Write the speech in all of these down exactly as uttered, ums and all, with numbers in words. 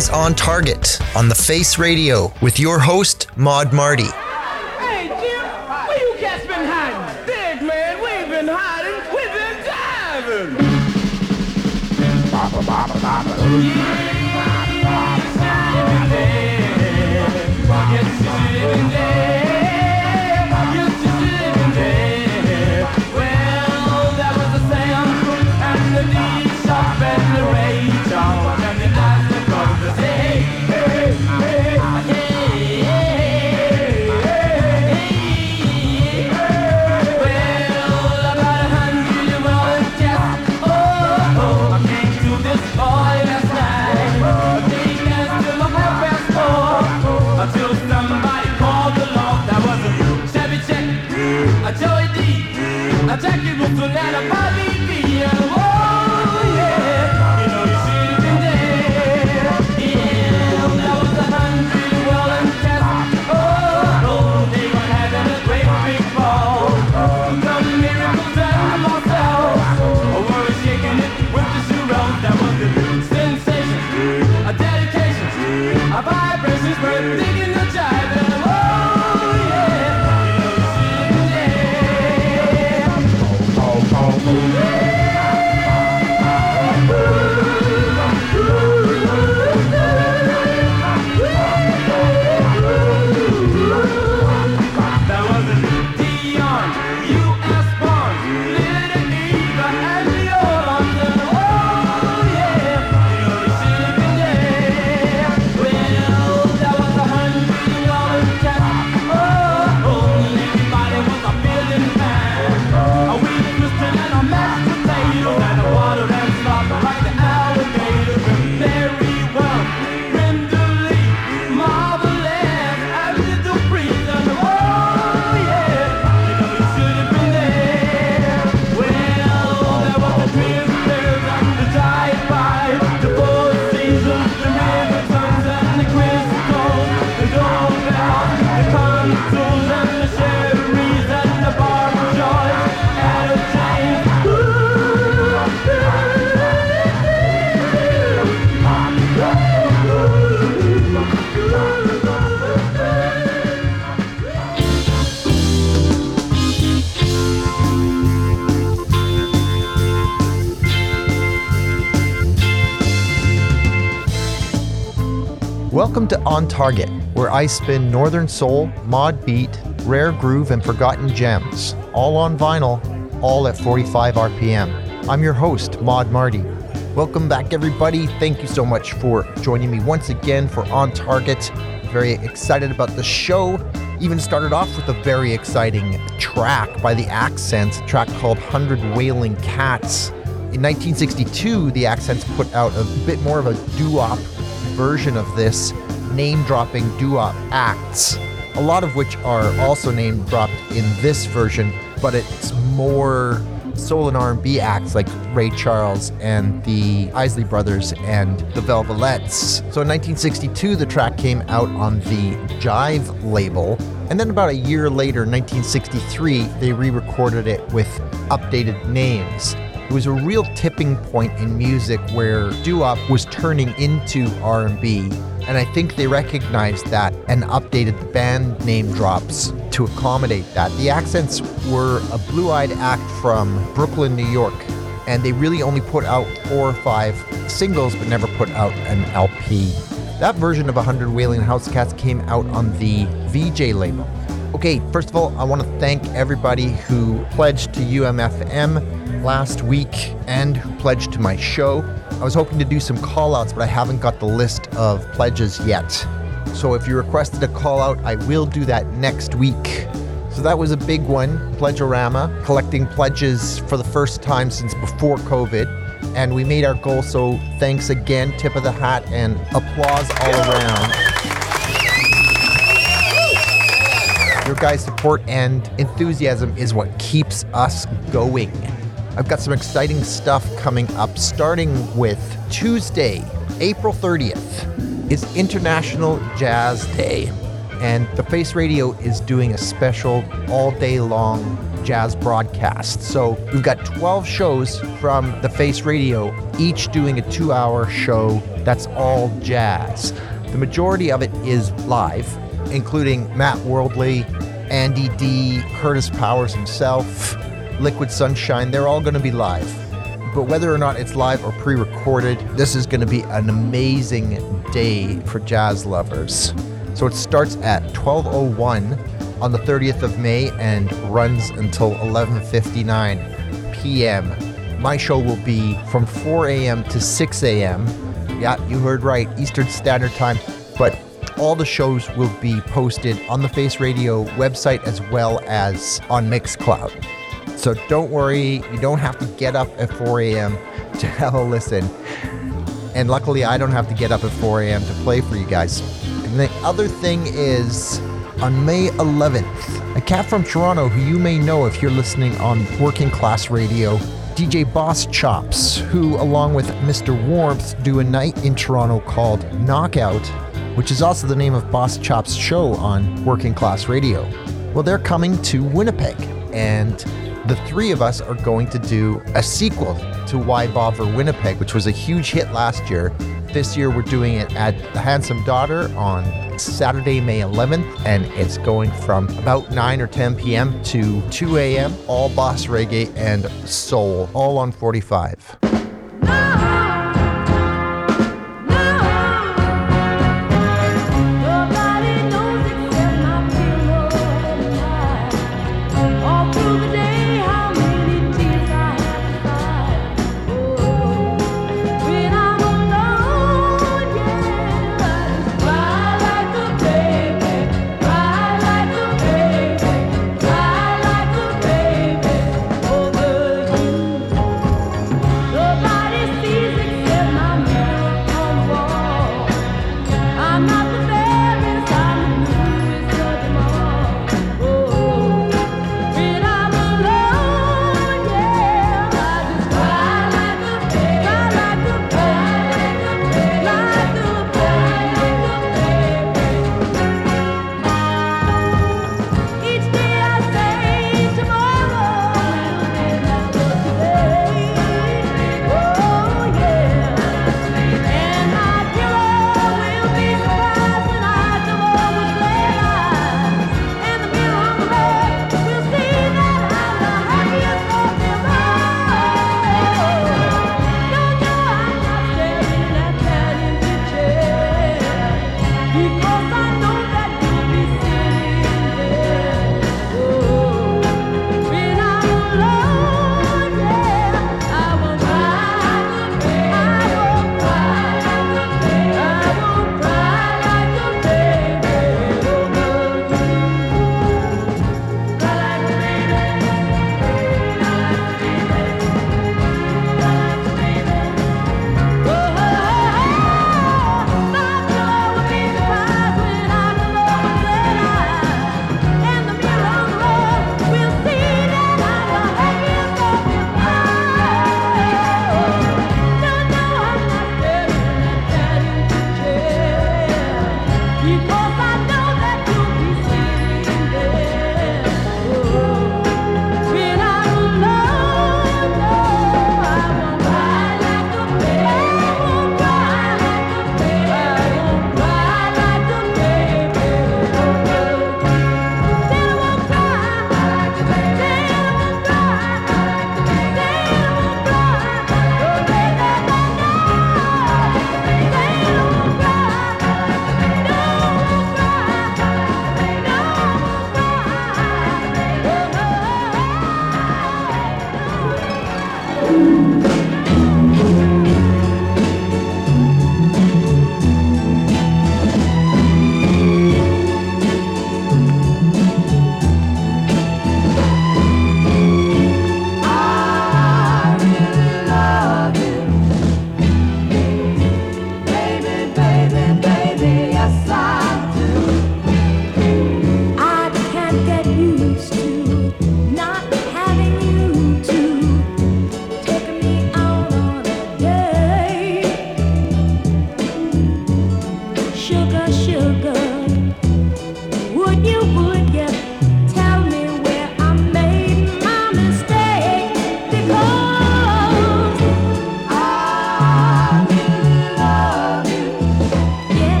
Always on Target on The Face Radio with your host, Maud Marty. Hey, Jim, where you cats been hiding? Big man, we ain't been hiding, we've been diving. Well, that was the sound, and the D shop and the rage on, and the eyes that go to say, hey, hey, hey, hey, hey. Well, about a hundred you won't just, oh, oh, I came to this boy last night, they danced till the half past four, until somebody called the law. That was a Chevy Check, a Joey D, a Jackie Wilson, and a Bobby B, and oh yeah, you know you should have been there. Yeah, that was a hundred well and test. Oh, oh, they were having a great big ball. The miracles and the Marcells were shaking it with the Shirelles. That was a sensation, a dedication, a vibration, we're digging the jive, and oh yeah, you know you should have been there. Oh, oh, oh, yeah. That was a Dion, U S born, Little Eva, and the old London. Oh yeah, you know you should have been there. Well, that was a hundred dollar cat. Oh, oh, and everybody was a million man. A wheat twisted and a mashed potato, and a water and slop like the alligator. Very well, Brindley, marvelous, and little breeze, and oh yeah, you know you should have been there. Well, there was the Twizzlers and the Jive Five, the Four Seasons, the Rivertons and the Crystals, the Doorbells, the Consuls and the Sherrys and the Barbara Joys, Etta James. Welcome to On Target, where I spin Northern Soul, Mod Beat, Rare Groove, and Forgotten Gems, all on vinyl, all at forty-five R P M. I'm your host, Maud Marty. Welcome back, everybody. Thank you so much for joining me once again for On Target. Very excited about the show. Even started off with a very exciting track by The Accents, a track called Hundred Wailing Cats. In nineteen sixty-two, The Accents put out a bit more of a doo-wop version of this, name-dropping doo-wop acts, a lot of which are also name-dropped in this version, but it's more soul and R and B acts like Ray Charles and the Isley Brothers and the Velvelettes. So in nineteen sixty-two, the track came out on the Jive label, and then about a year later, nineteen sixty-three, they re-recorded it with updated names. It was a real tipping point in music where doo-wop was turning into R and B, and I think they recognized that and updated the band name drops to accommodate that. The Accents were a blue-eyed act from Brooklyn, New York, and they really only put out four or five singles but never put out an L P. That version of one hundred Wailing House Cats came out on the V J label. Okay, first of all, I want to thank everybody who pledged to U M F M last week and who pledged to my show. I was hoping to do some call-outs, but I haven't got the list of pledges yet. So if you requested a call-out, I will do that next week. So that was a big one, Pledgeorama, collecting pledges for the first time since before COVID. And we made our goal, so thanks again, tip of the hat, and applause all around. Your guys' support and enthusiasm is what keeps us going. I've got some exciting stuff coming up, starting with Tuesday, April thirtieth, is International Jazz Day, and The Face Radio is doing a special all-day long jazz broadcast. So we've got twelve shows from the Face Radio, each doing a two-hour show that's all jazz. The majority of it is live, including Matt Worldly, Andy D, Curtis Powers himself, Liquid Sunshine. They're all going to be live. But whether or not it's live or pre-recorded, this is going to be an amazing day for jazz lovers. So it starts at twelve oh one on the thirtieth of May and runs until eleven fifty-nine p.m. My show will be from four a.m. to six a.m. Yeah, you heard right, Eastern Standard Time. But all the shows will be posted on the Face Radio website as well as on Mixcloud. So don't worry, you don't have to get up at four a.m. to have a listen. And luckily, I don't have to get up at four a.m. to play for you guys. And the other thing is, on May eleventh, a cat from Toronto who you may know if you're listening on Working Class Radio, D J Boss Chops, who along with Mister Warmth do a night in Toronto called Knockout, which is also the name of Boss Chops' show on Working Class Radio. Well, they're coming to Winnipeg, and the three of us are going to do a sequel to Why Bother Winnipeg, which was a huge hit last year. This year we're doing it at The Handsome Daughter on Saturday, May eleventh, and it's going from about nine or ten p.m. to two a.m. All boss reggae and soul, all on forty-five.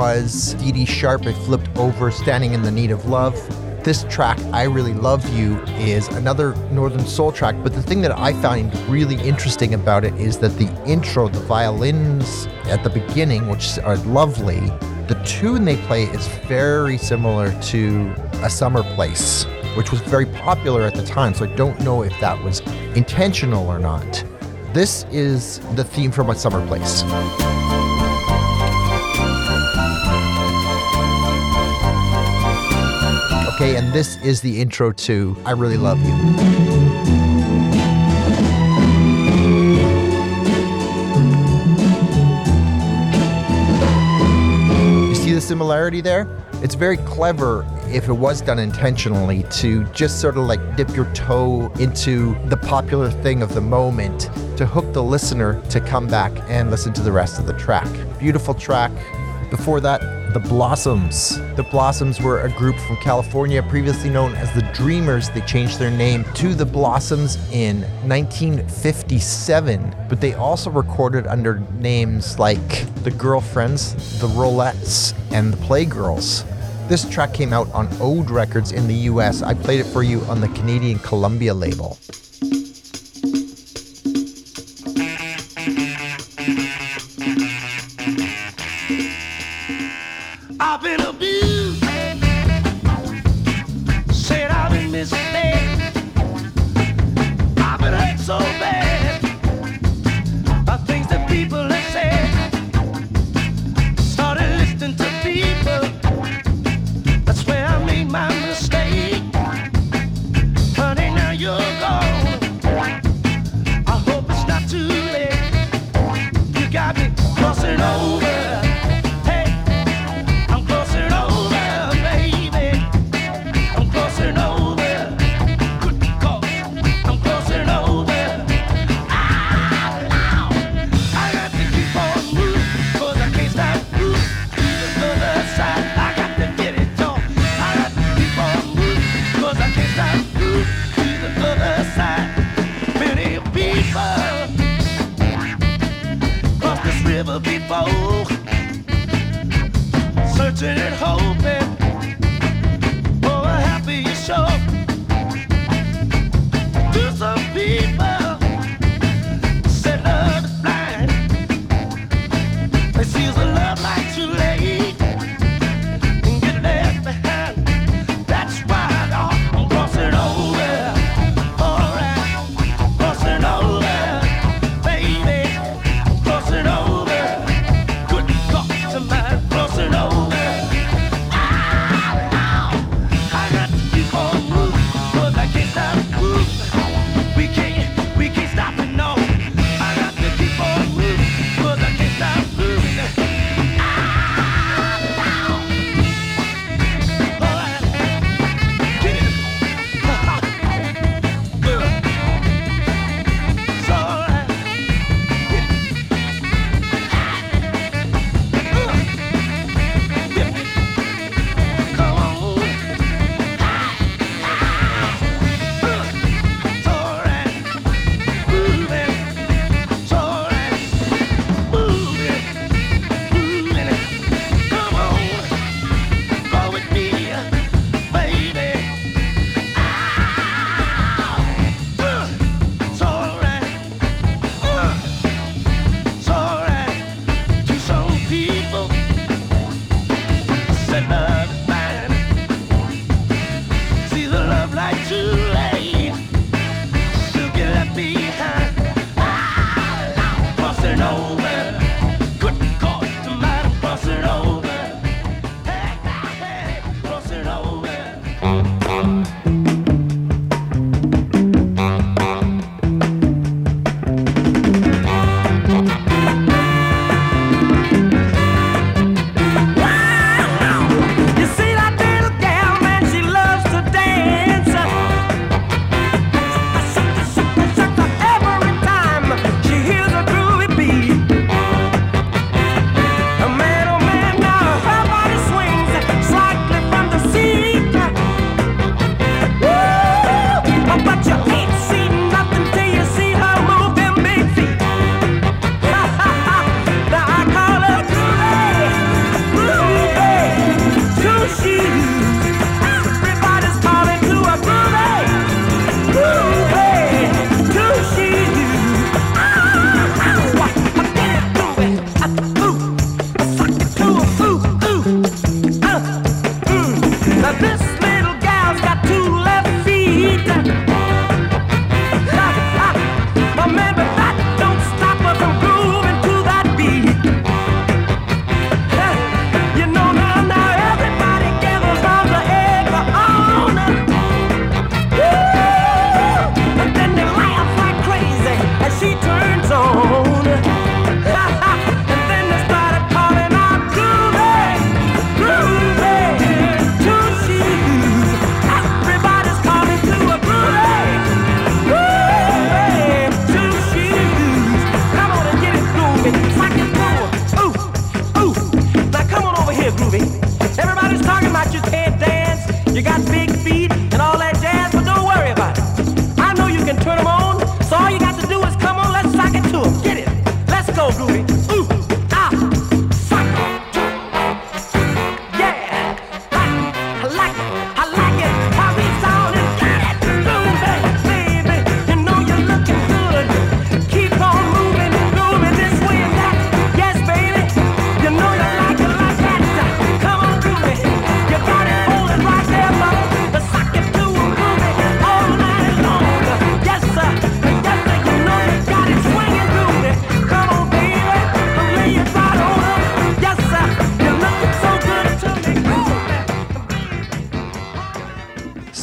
was Dee Dee Sharp, I Flipped Over, Standing in the Need of Love. This track, I Really Love You, is another Northern Soul track, but the thing that I find really interesting about it is that the intro, the violins at the beginning, which are lovely, the tune they play is very similar to A Summer Place, which was very popular at the time, so I don't know if that was intentional or not. This is the theme from A Summer Place. Okay, and this is the intro to I Really Love You. You see the similarity there? It's very clever if it was done intentionally to just sort of like dip your toe into the popular thing of the moment to hook the listener to come back and listen to the rest of the track. Beautiful track. Before that, The Blossoms. The Blossoms were a group from California previously known as The Dreamers. They changed their name to The Blossoms in nineteen fifty-seven, but they also recorded under names like The Girlfriends, The Rolettes, and The Playgirls. This track came out on Ode Records in the U S. I played it for you on the Canadian Columbia label. I've been abused, said I've been misled, I've been hurt so bad by things that people have said. Started listening to people, that's where I made my mistake. Honey, now you're gone, I hope it's not too late. You got me crossing over. Before, searching and hoping for a happier shore. To some people said love is blind, they see the love like too late and get left behind. That's why I'm crossing over. Alright, crossing over, baby, crossing over. Crossing over. Ah!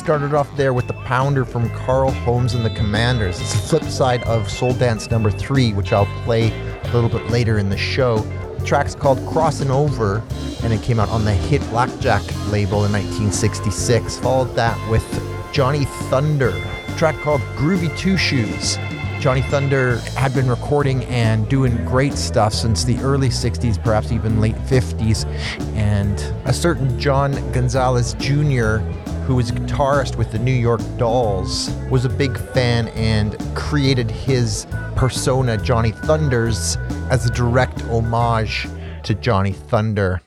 started off there with the Pounder from Carl Holmes and the Commanders. It's the flip side of Soul Dance number three, which I'll play a little bit later in the show. The track's called Crossin' Over, and it came out on the Hit Blackjack label in nineteen sixty-six. Followed that with Johnny Thunder, a track called Groovy Two Shoes. Johnny Thunder had been recording and doing great stuff since the early sixties, perhaps even late fifties. And a certain John Gonzalez Junior, who was a guitarist with the New York Dolls, was a big fan and created his persona, Johnny Thunders, as a direct homage to Johnny Thunder.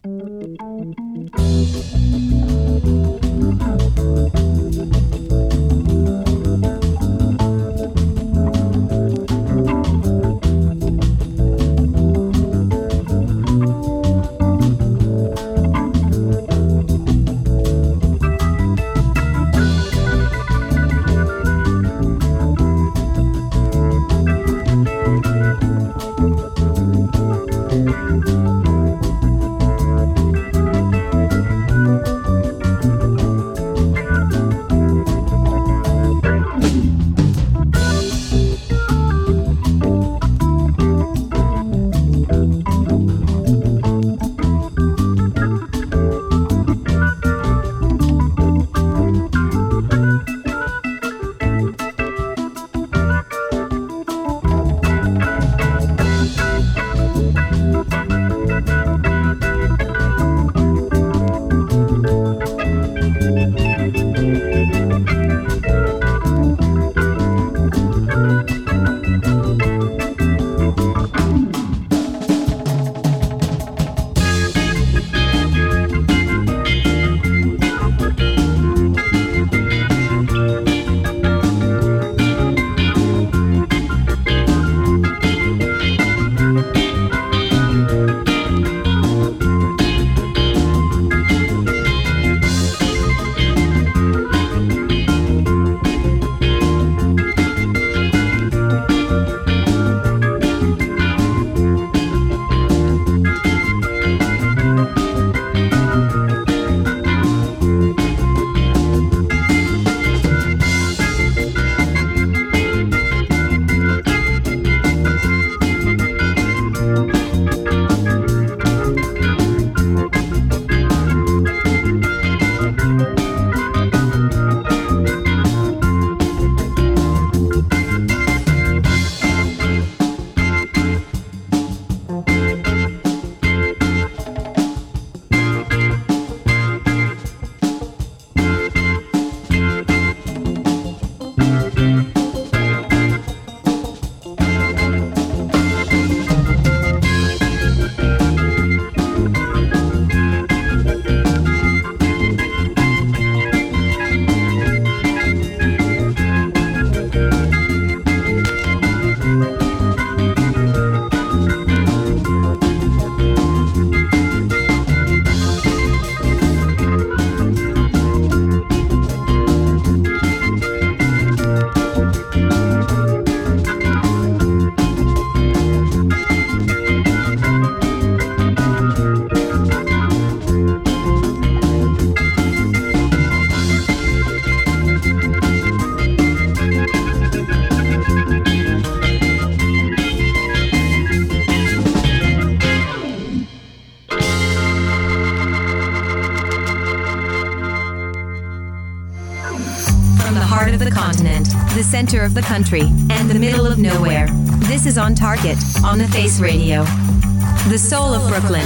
heart of the continent, the center of the country, and the middle of nowhere. This is On Target, on the Face Radio. The soul of Brooklyn.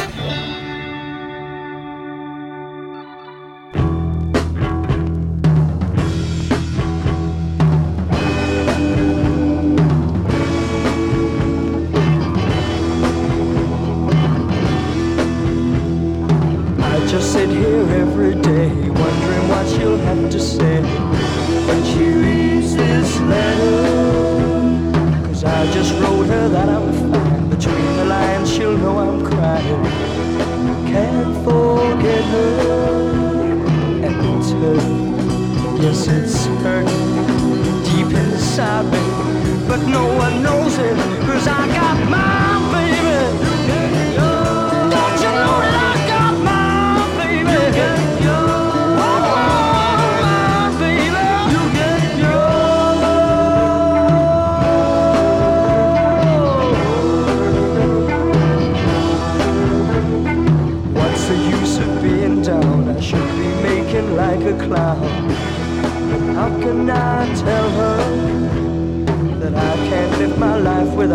Just sit here every day, wondering what she'll have to say when she reads this letter. Cause I just wrote her that I'm fine. Between the lines she'll know I'm crying. Can't forget her, and it's hurt. Yes, it's hurt deep inside me, but no one knows it, cause I got my baby. Don't you know that I got my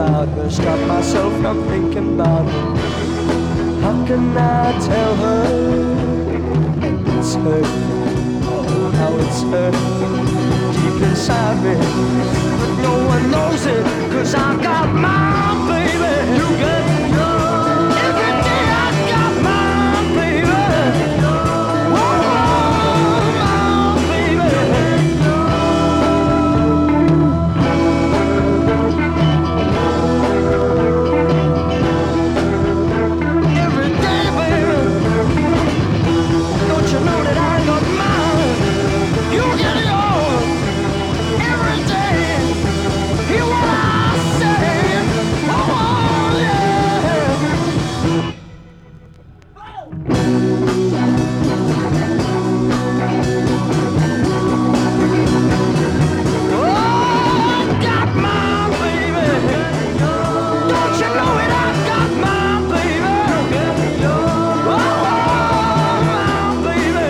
about her, stop myself from thinking about her. How can I tell her it's hurting? Oh, how it's hurting deep inside me. But no one knows it, cause I got my baby. You got yours. Every day I got my baby. Oh, my baby. Every day, baby. Don't you know that I got mine? You get yours. Every day. Hear what I say. Oh, yeah. Oh, I got my baby. Don't you know it? I got my baby. Oh, my baby.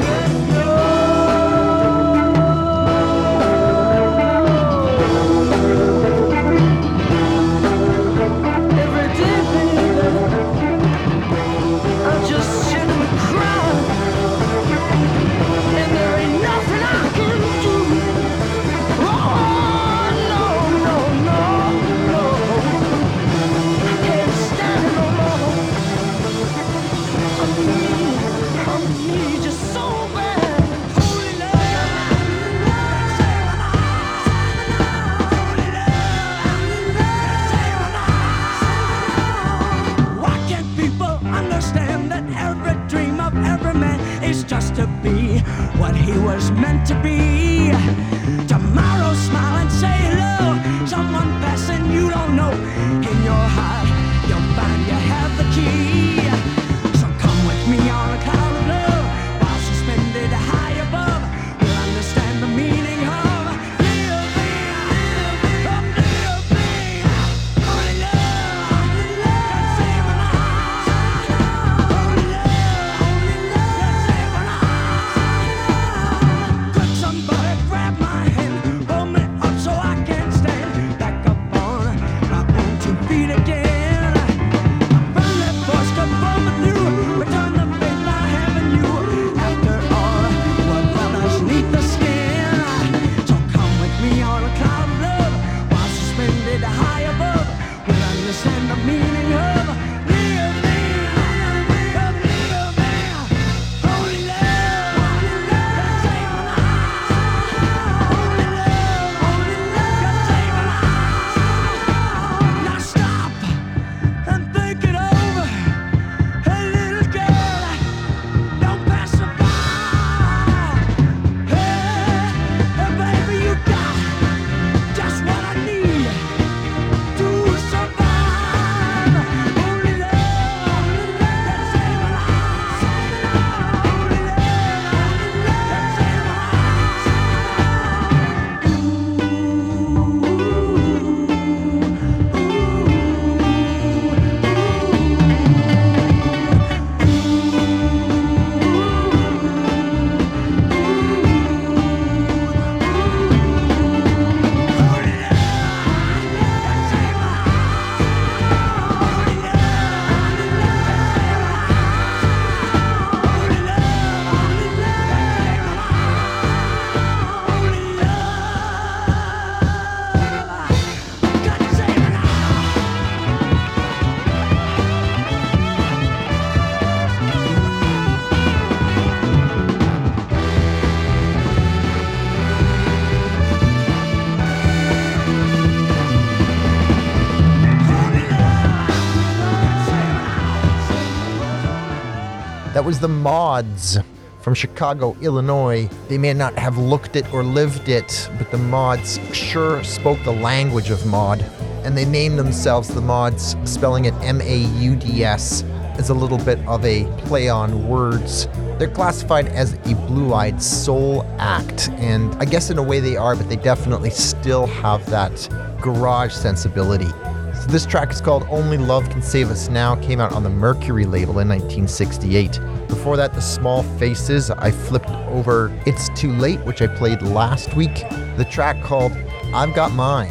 Every day, baby, I just sit and cry, and there ain't nothing I can do. Oh, no, no, no, no. I can't stand it no more. I need, I need you so bad. Holy Why can't people understand that every dream of every man is just to be what he was meant to be? Tomorrow smile and say hello. Someone passing you don't know. In your heart you'll find you have the key. So come with me on a cloud of love, while suspended high above. We'll understand the meaning of living, of living. Only love can save an heart. Only love, only love can save an heart. Could somebody grab my hand, pull me up so I can stand back up on my own two feet again? From that force come from you, return the faith I have in you. After all, what lies beneath the skin. So come with me on a cloud of love, while suspended high above. We'll understand the meaning of living, of living. Only love can save an heart. Only love, only love can save an heart. Now stop and think it over. Hey, little girl, don't pass it by. Hey, hey, baby, you got just what I need to survive. Only love can save an heart. Only love can save an That was the Mods from Chicago, Illinois. They may not have looked it or lived it, but the Mods sure spoke the language of mod. And they named themselves the Mods, spelling it M A U D S, as a little bit of a play on words. They're classified as a blue-eyed soul act, and I guess in a way they are, but they definitely still have that garage sensibility. So this track is called Only Love Can Save Us Now, came out on the Mercury label in nineteen sixty-eight. Before that, The Small Faces, I flipped over It's Too Late, which I played last week. The track called I've Got Mine.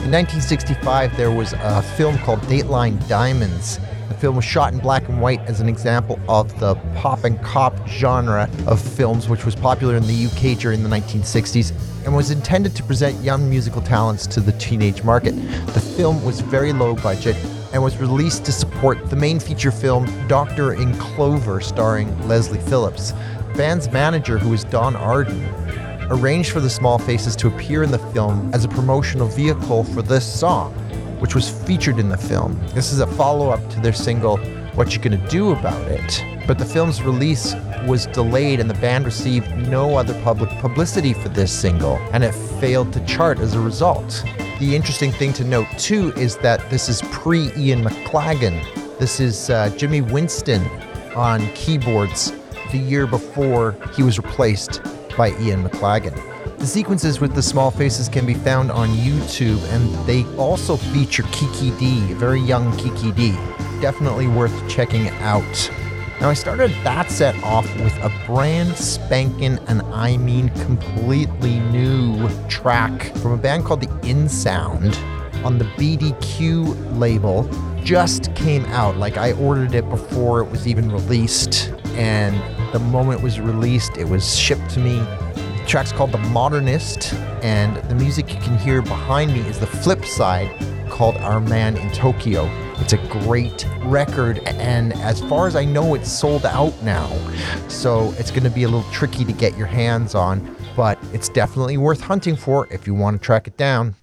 In nineteen sixty-five, there was a film called Dateline Diamonds. The film was shot in black and white as an example of the pop and cop genre of films, which was popular in the U K during the nineteen sixties and was intended to present young musical talents to the teenage market. The film was very low budget and was released to support the main feature film Doctor in Clover, starring Leslie Phillips. The band's manager, who was Don Arden, arranged for the Small Faces to appear in the film as a promotional vehicle for this song, which was featured in the film. This is a follow-up to their single, What You Gonna Do About It? But the film's release was delayed and the band received no other public publicity for this single, and it failed to chart as a result. The interesting thing to note too is that this is pre-Ian McLagan. This is uh, Jimmy Winston on keyboards the year before he was replaced by Ian McLagan. The sequences with the Small Faces can be found on YouTube, and they also feature Kiki D, a very young Kiki D. Definitely worth checking out. Now, I started that set off with a brand spanking, and I mean completely new track from a band called The In Sound on the B D Q label. Just came out, like I ordered it before it was even released, and the moment it was released, it was shipped to me. The track's called The Modernist, and the music you can hear behind me is the flip side called Our Man in Tokyo. It's a great record, and as far as I know, it's sold out now. So it's going to be a little tricky to get your hands on, but it's definitely worth hunting for if you want to track it down.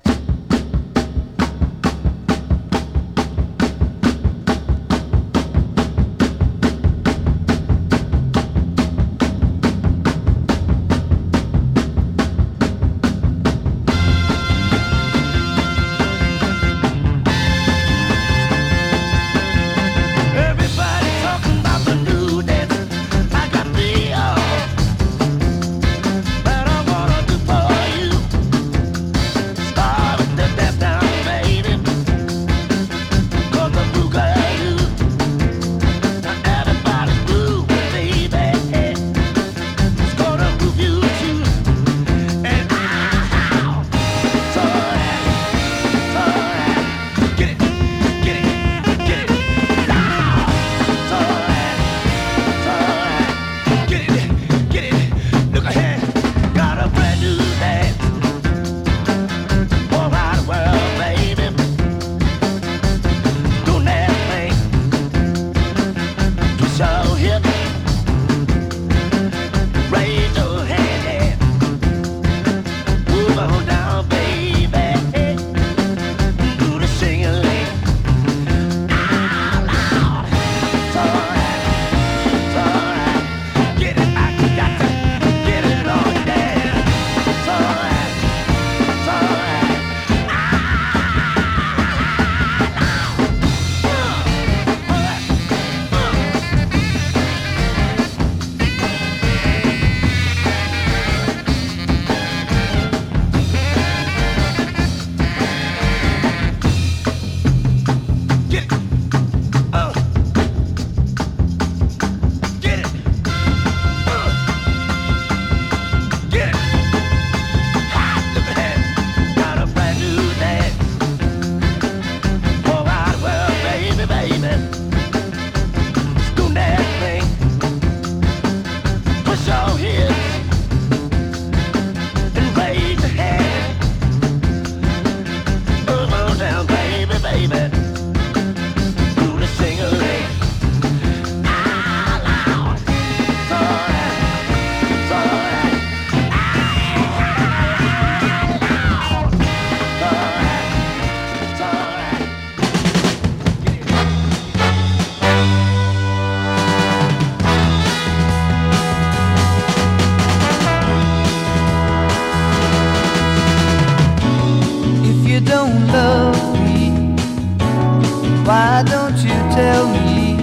Why don't you tell me,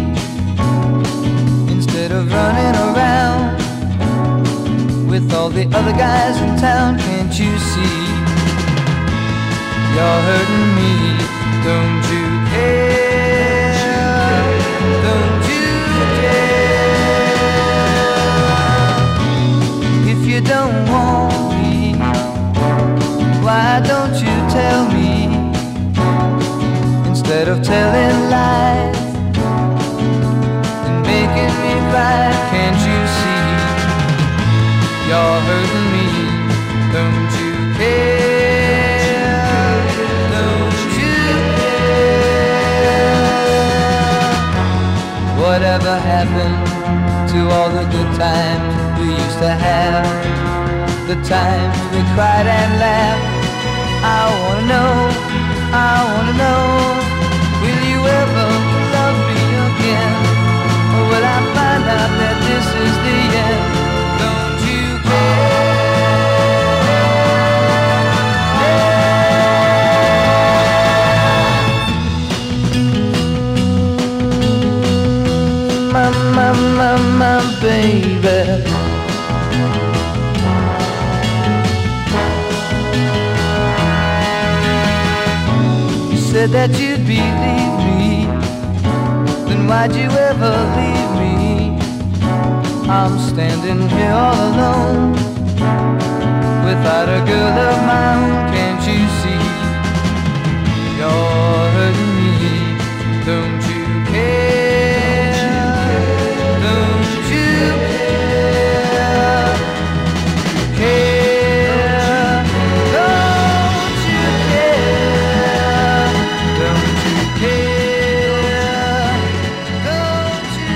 instead of running around with all the other guys in town? Can't you see you're hurting me? Don't you care? Don't you dare? If you don't want me, why don't you tell me? instead of telling lies and making me cry. Can't you see you're hurting me? Don't you care? Don't you care? Whatever happened to all the good times we used to have? The times we cried and laughed. I wanna know, I wanna know, will you ever love me again? Or will I find out that this is the end? Don't you care? My, my, my, my baby. Said that you'd believe me, then why'd you ever leave me? I'm standing here all alone, without a girl of my own. Can't you see you're hurting me? Don't you care? Don't you care? Care? Don't you care? Don't you care? Don't you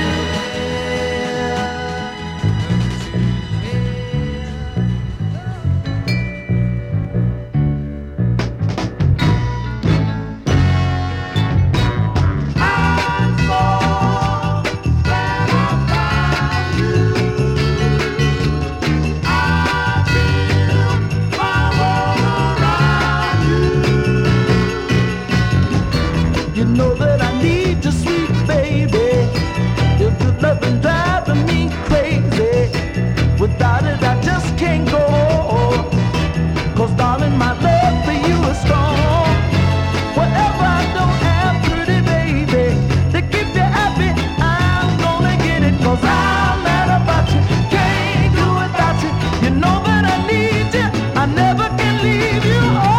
You know that I need you, sweet baby. Your good loving driving me crazy. Without it, I just can't go. Cause darling, my love for you is strong. Whatever I don't have, pretty baby, to keep you happy, I'm gonna get it. Cause I'm mad about you, can't do without you. You know that I need you, I never can leave you. Oh,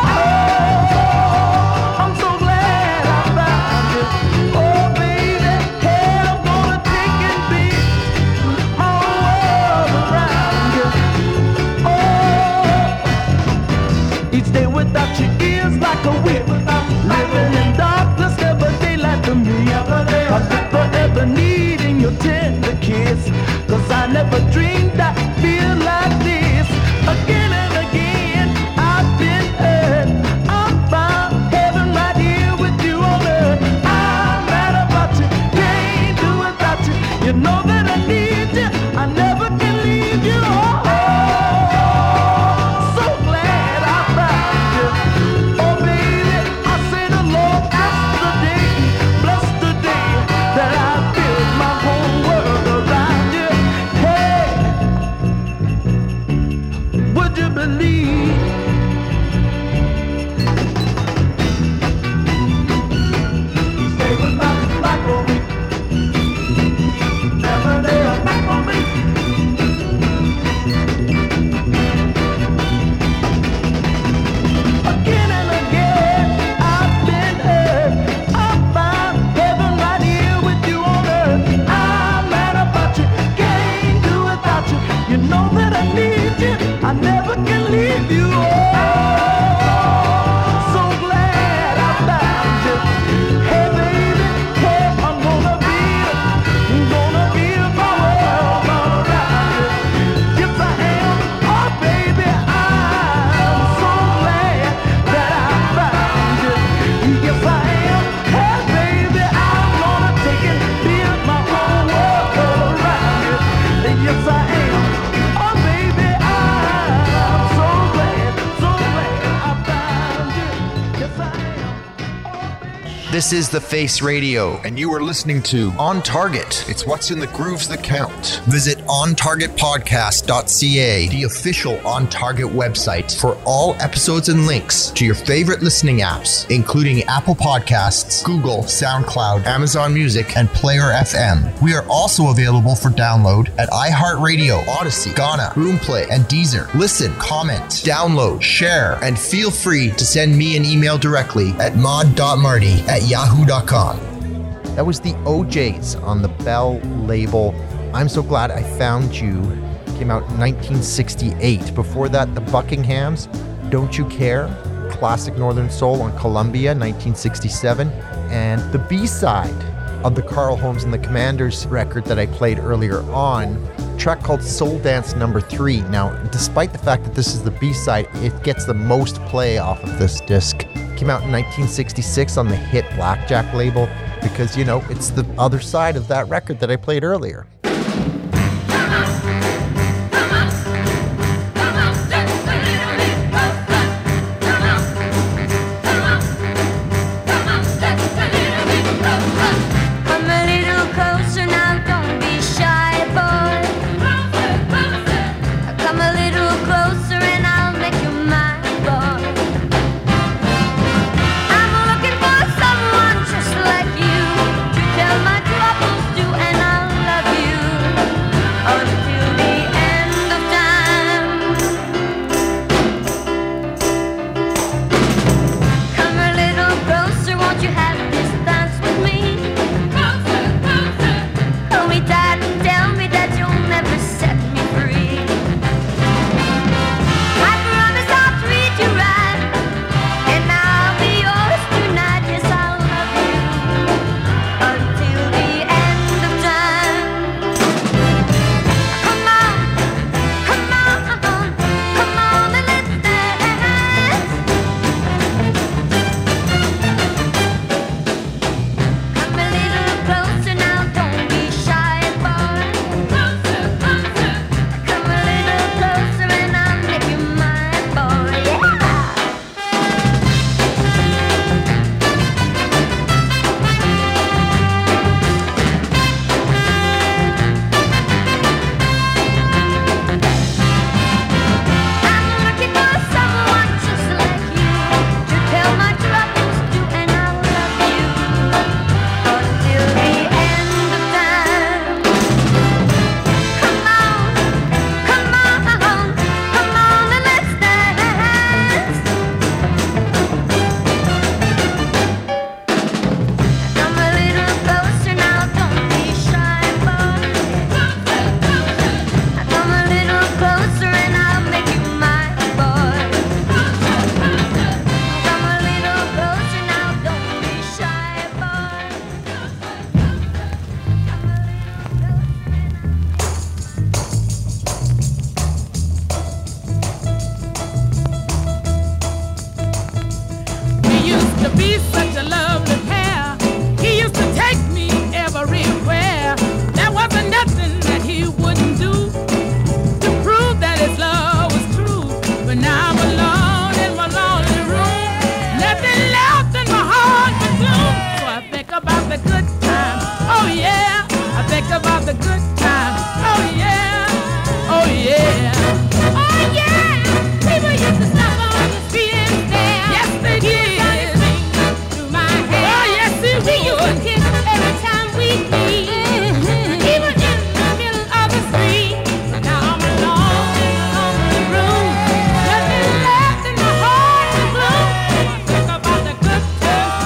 I'm so glad I found you. Oh baby, hey, I'm gonna take and beat my whole world around you. Oh, each day without you is like a whip. Living in darkness, never daylight to me. I think forever needing your tender kiss. Cause I never dreamed I'd feel like this. Again and again, I've been hurt. I found heaven right here with you on earth. I'm mad about you, can't do without you. You know that I need you, I never can leave you. Oh, so glad I found you. Oh baby, I say the Lord bless the day, bless the day that I built my whole world around you. Hey, would you believe? Stay with my back on me. Never lay a back on me. Again and again, I've been hurt. I found heaven right here with you on earth. I'm mad about you, can't do without you. You know that I need you, I never can leave you. Oh, so glad I found you. Hey baby, hey, I'm gonna build, I'm gonna build my world all around you. Yes I am, oh baby, I'm so glad that I found you. Yes I am, hey baby, I'm gonna take and build my whole world all around you. Yes I am, oh baby, I'm so glad, so glad I found you. Yes I am, oh baby. This is The Face Radio, and you are listening to On Target. It's what's in the grooves that count. Visit on target podcast dot c a, the official On Target website, for all episodes and links to your favorite listening apps, including Apple Podcasts, Google, SoundCloud, Amazon Music, and Player F M. We are also available for download at iHeartRadio, Odyssey, Ghana, Roomplay, and Deezer. Listen, comment, download, share, and feel free to send me an email directly at mod dot marty at at yahoo dot com. That was the O Js on the Bell label. I'm So Glad I Found You came out in nineteen sixty-eight. Before that, the Buckinghams, Don't You Care, classic Northern Soul on Columbia, nineteen sixty-seven. And the B-side of the Carl Holmes and the Commanders record that I played earlier on, a track called Soul Dance Number Three. Now, despite the fact that this is the B-side, it gets the most play off of this disc. Came out in nineteen sixty-six on the Hit Blackjack label because, you know, it's the other side of that record that I played earlier.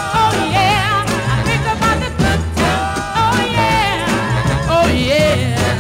Yeah.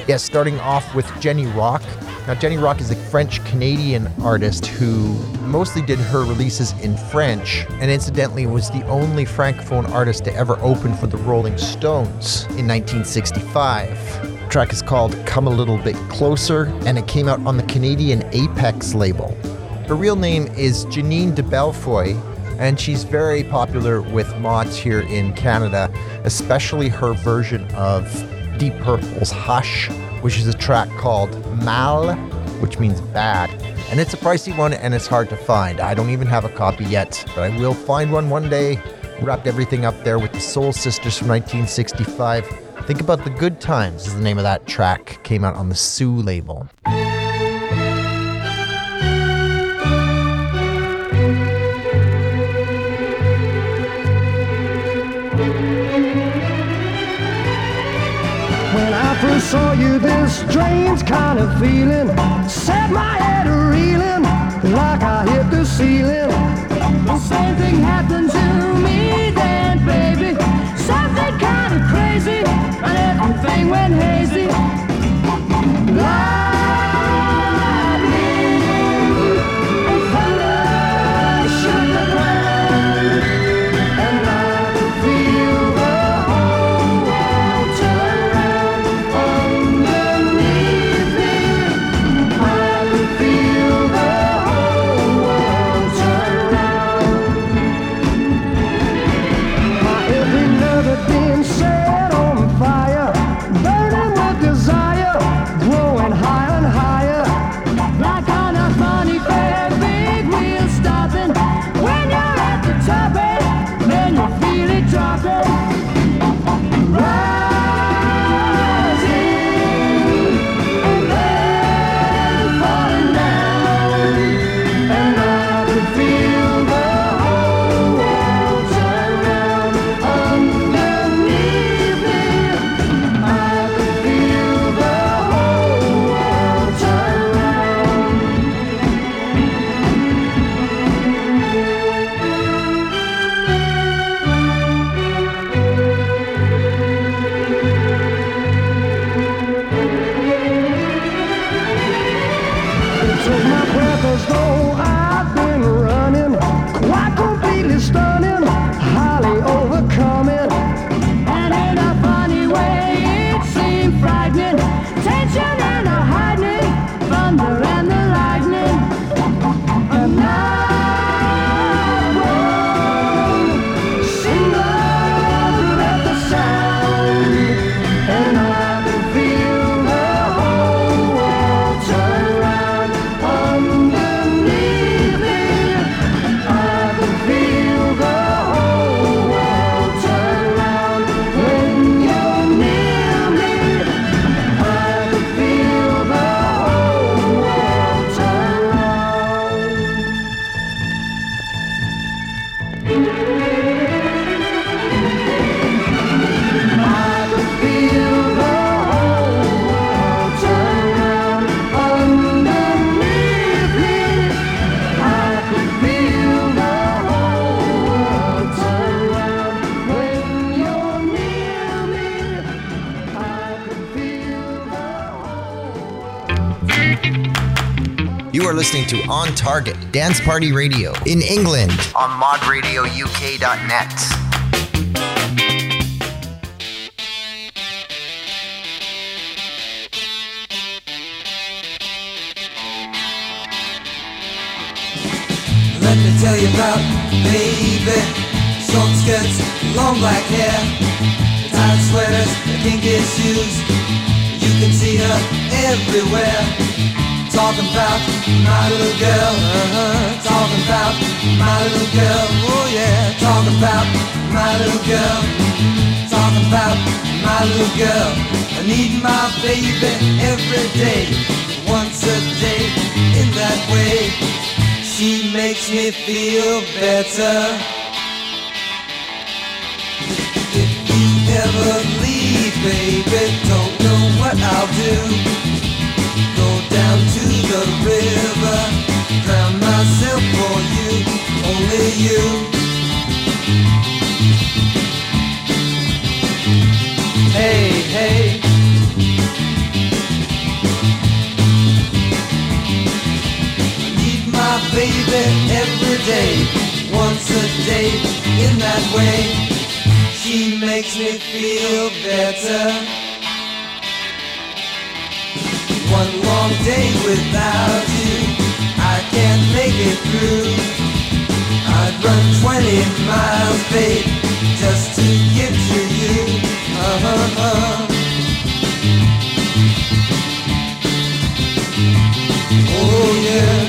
Yeah, starting off with Jenny Rock. Now, Jenny Rock is a French-Canadian artist who mostly did her releases in French, and incidentally was the only Francophone artist to ever open for the Rolling Stones in nineteen sixty-five. The track is called Come a Little Bit Closer, and it came out on the Canadian Apex label. Her real name is Janine de Belfoy, and she's very popular with mods here in Canada, especially her version of Deep Purple's Hush, which is a track called Mal, which means bad. And it's a pricey one and it's hard to find. I don't even have a copy yet, but I will find one one day. Wrapped everything up there with the Soul Sisters from nineteen sixty-five. Think About the Good Times is the name of that track. Came out on the Sue label. When I first saw you, this strange kind of feeling set my head a-reeling like I hit the ceiling. The same thing happened to me then, baby. Something kind of crazy, and everything went hazy. Lightning and thunder shook the ground, and I could feel the whole world turn round underneath me. I could feel the whole world turn round. My every nerve had been set on fire, burning with desire, growing higher and higher. Like on a funny fair, big wheel stopping. When you're at the top end, then you feel it dropping. Rising and then falling down, and I could feel the whole world turn round underneath me. I could feel the whole world turn round. It took my breath as though I'd been running, quite completely stunning, highly overcoming. And in a funny way, it seemed frightening. Tension and a heightening, thunder and the lightning. And I won't single at the sound, and I could feel the whole world turn round underneath me. I could feel the whole world turn round when you're near me. I could feel the whole world turn round. I could feel the whole world turn round underneath me. I could feel the whole world turn round when you're near me. I could feel the whole. You are listening to On Target, Dance Party Radio in England on mod radio u k dot net. Let me tell you about baby. Short skirts, long black hair, tight sweaters, kinky shoes. You can see her everywhere. Talking about my little girl, uh-huh. Talking about my little girl, oh yeah. Talking about my little girl, talking about my little girl. I need my baby every day, once a day, in that way. She makes me feel better. If you ever leave, baby, don't know what I'll do. Go down to the river, drown myself for you, only you. Hey, hey, day in that way. She makes me feel better. One long day without you, I can't make it through. I'd run twenty miles, babe, just to get to you. Uh-huh. Oh yeah.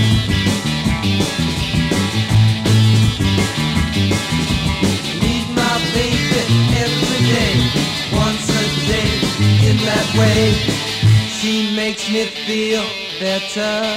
Need my baby every day, once a day in that way. She makes me feel better.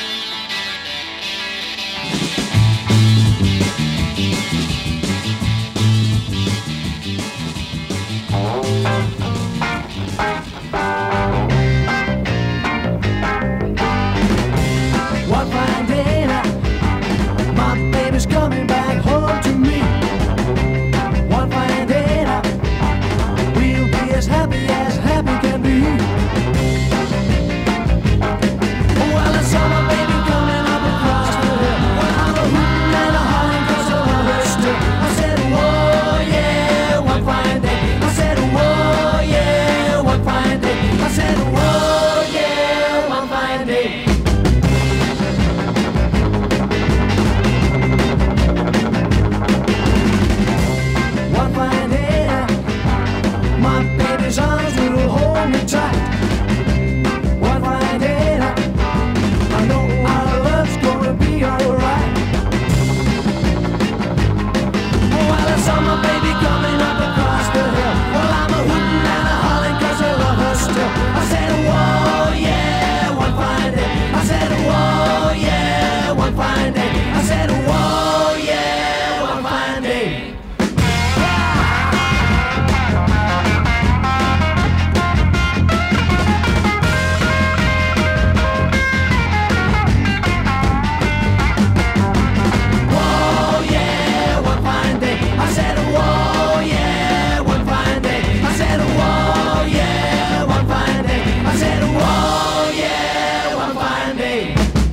One fine day now, my baby's coming back home to me. One fine day now, we'll be as happy as happy can be. Well, I saw my baby coming up across the hill. Well, I'm a hooting and a hollering 'cause I love her still. I said, whoa, yeah, one fine day. I said, whoa, yeah, one fine day. I said, whoa, yeah, one fine day. One fine day, my baby's arms will hold me tight. One fine day, I know our love's gonna be alright. Well, I saw my baby coming up across the hill. Well, I'm a hooting and a hollering 'cause I love her still. I said, whoa, yeah, one fine day. I said, whoa, yeah, one fine day. I said, whoa, yeah, one fine day. Whoa, yeah, one fine day. I said, whoa, yeah, one fine day. I said, whoa, yeah, one fine day. I said, whoa, yeah, one fine day.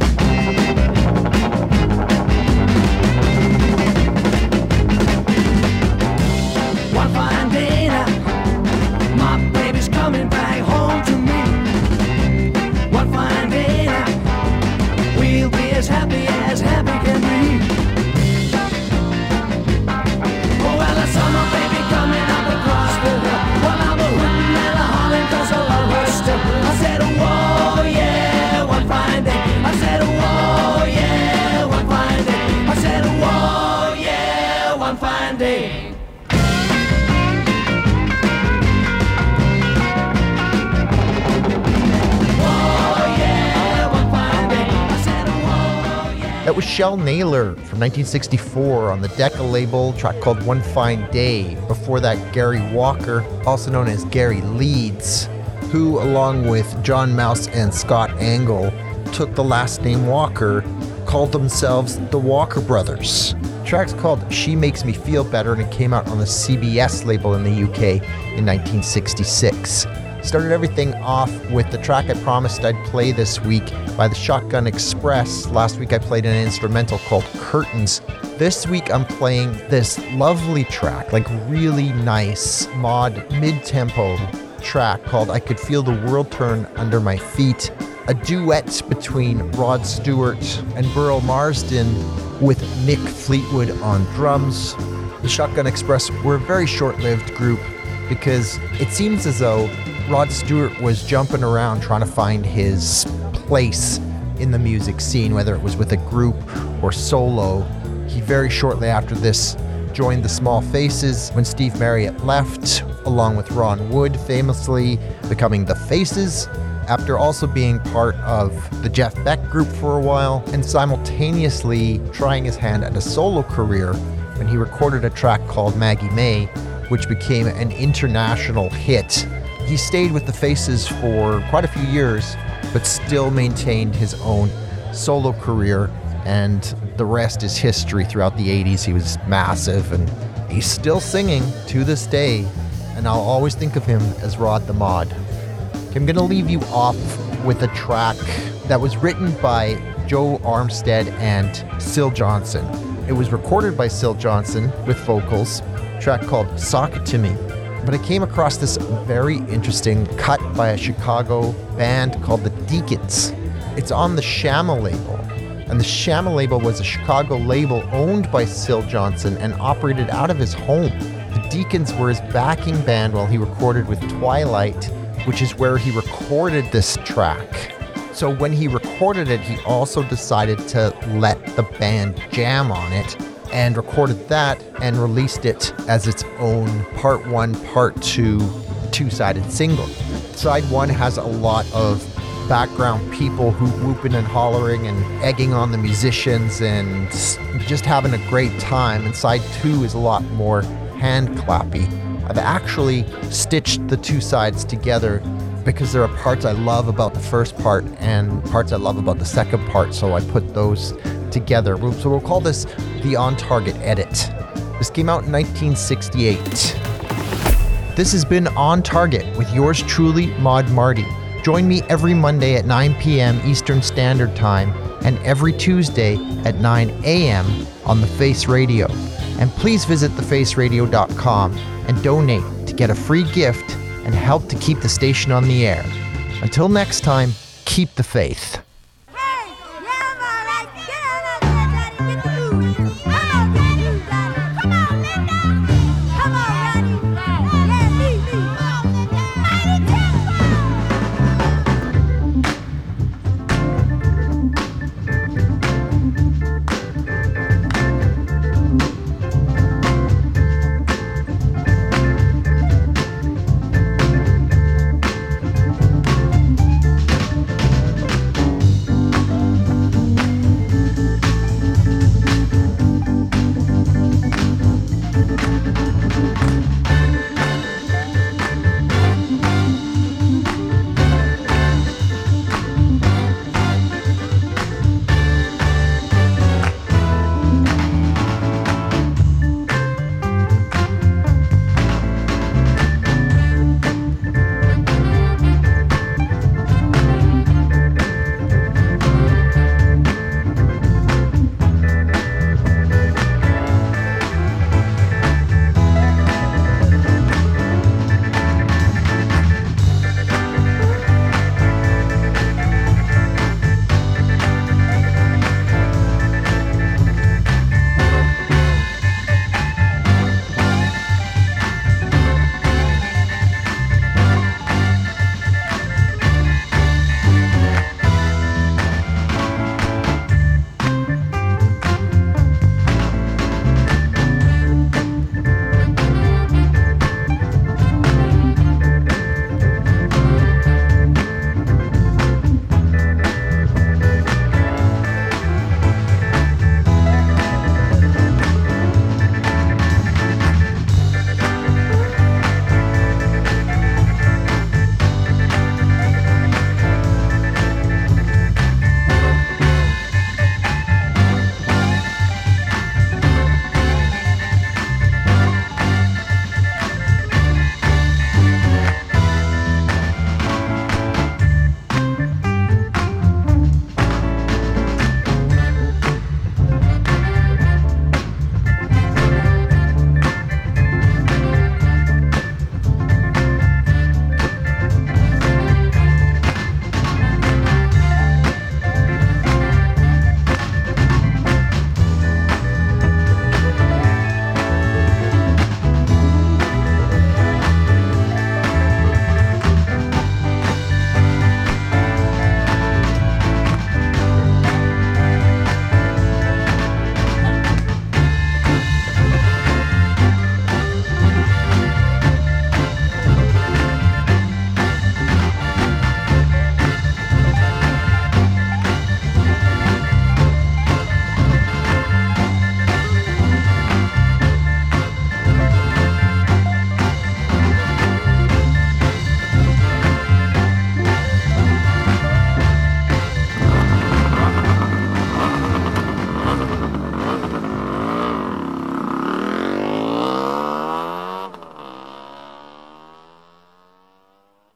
One fine day now, my baby's coming back home to me. One fine day now, we'll be as happy as happy can be. Oh, well, I saw my baby coming up across the hill. Well, I'm a hooting and a hollering 'cause I love her still. I said, whoa, yeah, one fine day. I said, whoa, yeah, one fine day. I said, whoa, yeah, one fine day. Whoa, yeah, one fine day. I said, whoa, yeah. That was Shel Naylor from nineteen sixty-four on the Decca label, track called One Fine Day. Before that, Gary Walker, also known as Gary Leeds, who, along with John Mouse and Scott Angle, took the last name Walker, called themselves the Walker Brothers. The track's called She Makes Me Feel Better, and it came out on the C B S label in the U K in nineteen sixty-six. Started everything off with the track I promised I'd play this week by the Shotgun Express. Last week I played an instrumental called Curtains. This week I'm playing this lovely track, like really nice mod mid-tempo track called I Could Feel the World Turn Under My Feet. A duet between Rod Stewart and Burl Marsden with Mick Fleetwood on drums. The Shotgun Express were a very short-lived group because it seems as though Rod Stewart was jumping around trying to find his place in the music scene, whether it was with a group or solo. He very shortly after this joined the Small Faces when Steve Marriott left, along with Ron Wood, famously becoming the Faces, after also being part of the Jeff Beck group for a while, and simultaneously trying his hand at a solo career when he recorded a track called Maggie May, which became an international hit. He stayed with the Faces for quite a few years, but still maintained his own solo career, and the rest is history. Throughout the eighties, he was massive, and he's still singing to this day, and I'll always think of him as Rod the Mod. I'm going to leave you off with a track that was written by Joe Armstead and Syl Johnson. It was recorded by Syl Johnson with vocals, a track called Sock It To Me. But I came across this very interesting cut by a Chicago band called the Deacons. It's on the Shama label. And the Shama label was a Chicago label owned by Syl Johnson and operated out of his home. The Deacons were his backing band while he recorded with Twilight, which is where he recorded this track. So when he recorded it, he also decided to let the band jam on it and recorded that and released it as its own part one, part two, two-sided single. Side one has a lot of background people who whooping and hollering and egging on the musicians and just having a great time. And side two is a lot more hand clappy. I've actually stitched the two sides together because there are parts I love about the first part and parts I love about the second part, so I put those together. So we'll call this the On Target edit. This came out in nineteen sixty-eight. This has been On Target with yours truly, Maud Marty. Join me every Monday at nine p.m. Eastern Standard Time and every Tuesday at nine a.m. on The Face Radio. And please visit the face radio dot com and donate to get a free gift and help to keep the station on the air. Until next time, keep the faith.